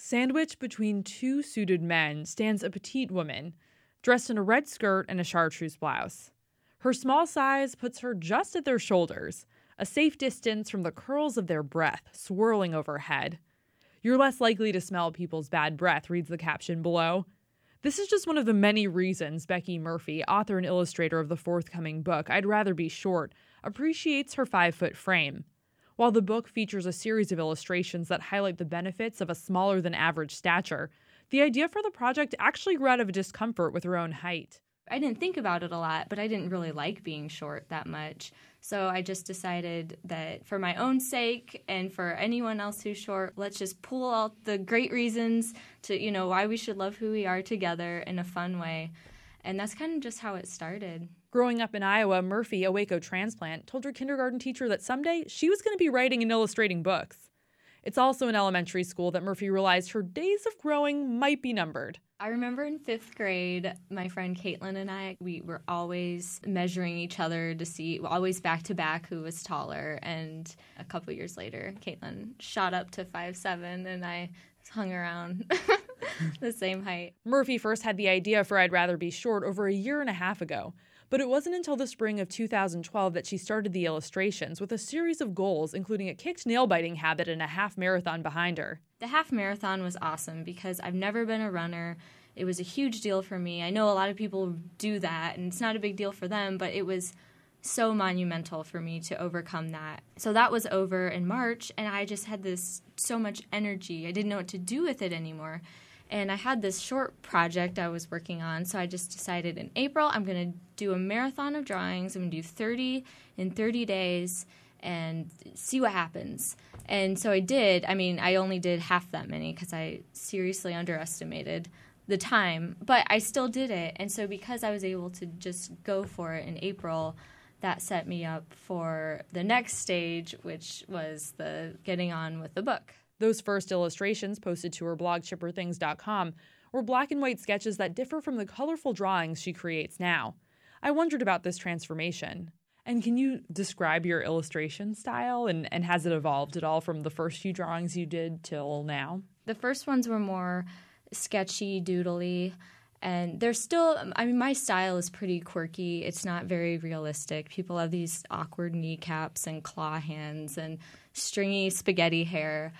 Sandwiched between two suited men stands a petite woman, dressed in a red skirt and a chartreuse blouse. Her small size puts her just at their shoulders, a safe distance from the curls of their breath swirling overhead. "You're less likely to smell people's bad breath," reads the caption below. This is just one of the many reasons Becky Murphy, author and illustrator of the forthcoming book, I'd Rather Be Short, appreciates her 5-foot frame. While the book features a series of illustrations that highlight the benefits of a smaller than average stature, the idea for the project actually grew out of a discomfort with her own height. I didn't think about it a lot, but I didn't really like being short that much. So I just decided that for my own sake and for anyone else who's short, let's just pull out the great reasons to, why we should love who we are together in a fun way. And that's kind of just how it started. Growing up in Iowa, Murphy, a Waco transplant, told her kindergarten teacher that someday she was going to be writing and illustrating books. It's also in elementary school that Murphy realized her days of growing might be numbered. I remember in 5th grade, my friend Caitlin and I, we were always measuring each other to see, always back to back, who was taller. And a couple years later, Caitlin shot up to 5'7", and I hung around the same height. Murphy first had the idea for I'd Rather Be Short over a year and a half ago. But it wasn't until the spring of 2012 that she started the illustrations with a series of goals, including a kicked nail-biting habit and a half marathon behind her. The half marathon was awesome because I've never been a runner. It was a huge deal for me. I know a lot of people do that, and it's not a big deal for them, but it was so monumental for me to overcome that. So that was over in March, and I just had so much energy. I didn't know what to do with it anymore. And I had this short project I was working on, so I just decided in April I'm going to do a marathon of drawings. I'm going to do 30 in 30 days and see what happens. And so I did. I mean, I only did half that many because I seriously underestimated the time, but I still did it. And so because I was able to just go for it in April, that set me up for the next stage, which was the getting on with the book. Those first illustrations, posted to her blog chipperthings.com, were black and white sketches that differ from the colorful drawings she creates now. I wondered about this transformation. And can you describe your illustration style, and has it evolved at all from the first few drawings you did till now? The first ones were more sketchy, doodly, and they're still, my style is pretty quirky. It's not very realistic. People have these awkward kneecaps and claw hands and stringy spaghetti hair.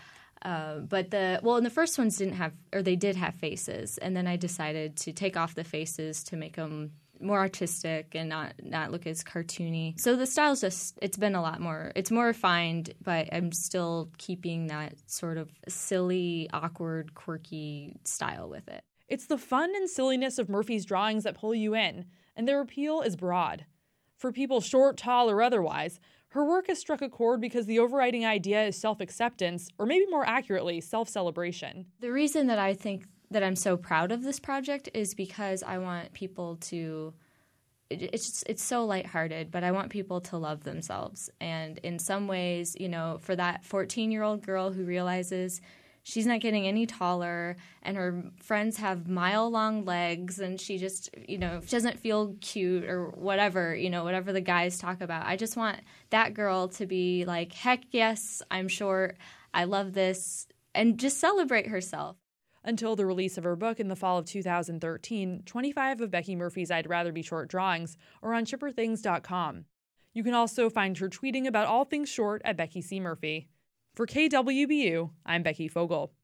But the first ones they did have faces, and then I decided to take off the faces to make them more artistic and not look as cartoony. So the style's it's been a lot more, it's more refined, but I'm still keeping that sort of silly, awkward, quirky style with it. It's the fun and silliness of Murphy's drawings that pull you in, and their appeal is broad. For people short, tall, or otherwise, her work has struck a chord because the overriding idea is self-acceptance, or maybe more accurately, self-celebration. The reason that I think that I'm so proud of this project is because I want people to it's so lighthearted, but I want people to love themselves. And in some ways, for that 14-year-old girl who realizes she's not getting any taller and her friends have mile-long legs and she just, she doesn't feel cute or whatever, whatever the guys talk about. I just want that girl to be like, heck yes, I'm short, I love this, and just celebrate herself. Until the release of her book in the fall of 2013, 25 of Becky Murphy's I'd Rather Be Short drawings are on chipperthings.com. You can also find her tweeting about all things short at Becky C. Murphy. For KWBU, I'm Becky Fogel.